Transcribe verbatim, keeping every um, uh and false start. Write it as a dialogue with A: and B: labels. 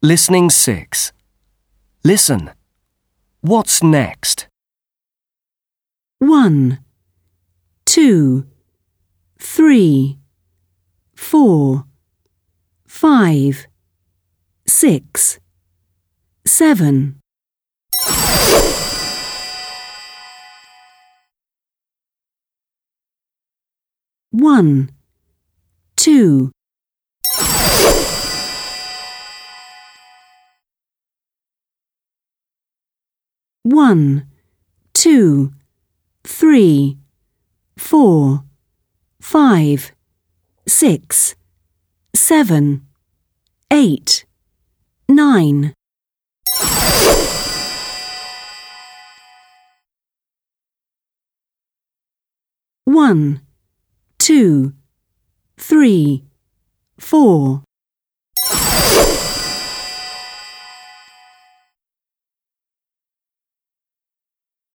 A: Listening six. Listen. What's next?
B: One, two, three, four, five, six, seven. One, two. One, two, three, four, five, six, seven, eight, nine. One, two, three, four.